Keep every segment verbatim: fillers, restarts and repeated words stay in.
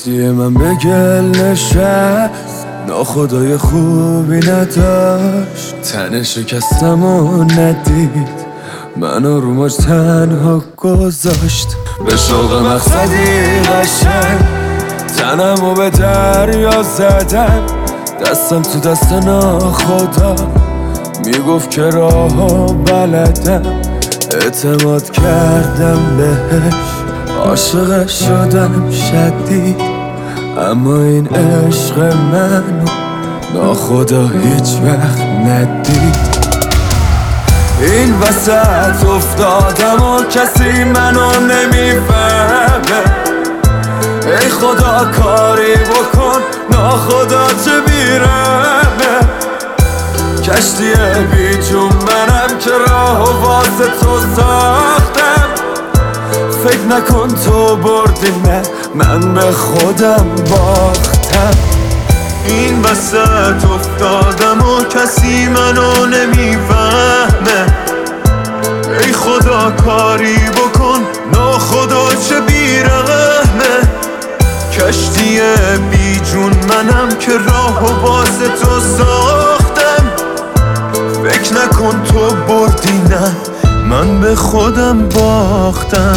کشتی من به گل نشست، ناخدای خوبی نداشت، تن شکستم و ندید منو رو موج تنها گذاشت. به شوق مقصدی قشنگ تنمو به دریا زدم، دستم تو دست ناخدا میگفت که راهو بلدم. اعتماد کردم بهش، عاشق شدم شدید، اما این عشق منو ناخدا هیچ وقت ندید. این وسط افتادم و کسی منو نمیفهمه، ای خدا کاری بکن ناخدا چه بیرمه. کشتی بی جون منم که راهو واسه تو ساختم، فکر نکن تو بردی نه من به خودم باختم. این وسط افتادم و کسی منو نمیفهمه، ای خدا کاری بکن ناخدا چه بیرحمه. کشتی بی جون منم که راهو واسه تو ساختم، فکر نکن تو بردی نه من به خودم باختم.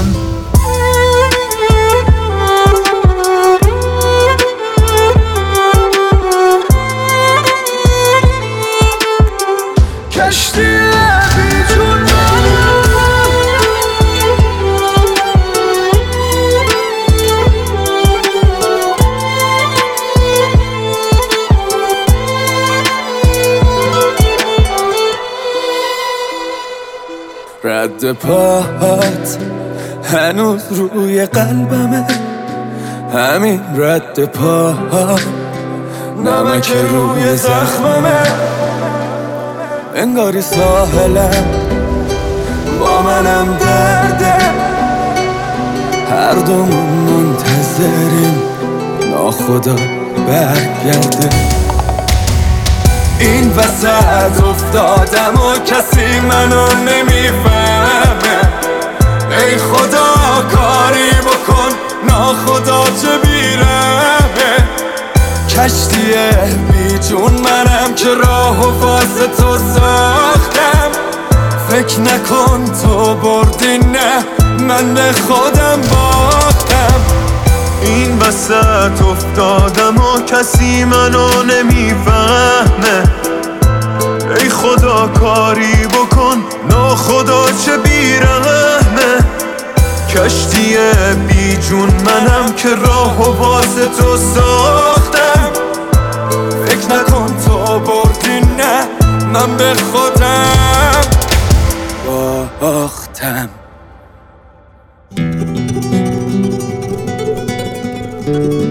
کشتی بی جون رد پاهات هنوز روی قلبمه، همین رد پاهات نمک روی زخممه. انگاری ساحلم با منم درده، هر دومون منتظریم ناخدا برگرده. این وسط افتادم و کسی منو نمیفهمه، ای خدا کاری بکن ناخدا چه بیرمه. کشتی بی جون منم که راهو واسه تو ساختم، فکر نکن تو بردی نه من به خودم باختم. این وسط افتادم و کسی منو نمیفهمه، ای خدا کاری بکن ناخدا چه بیرحمه. کشتی بی جون منم که راهو واسه تو ساختم، فکر نکن تو بردی نه من به خودم باختم.